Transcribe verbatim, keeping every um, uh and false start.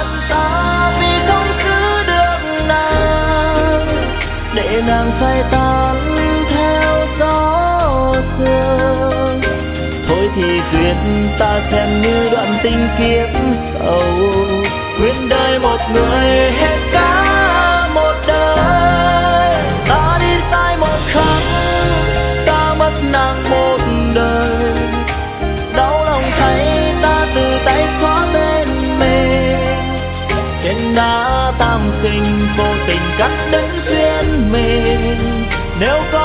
hận ta vì không giữ được nàng, để nàng phai tan theo gió sương. Thôi thì quyết ta xem như đoạn tình kiếp sầu, nguyện đời một người hết cả một đời. Ta đi sai một khắc, ta mất nàng một đời, đau lòng thấy ta từ tay xóa bên mình. Trên đá tam sinh vô tình cắt đứt duyên mình, nếu có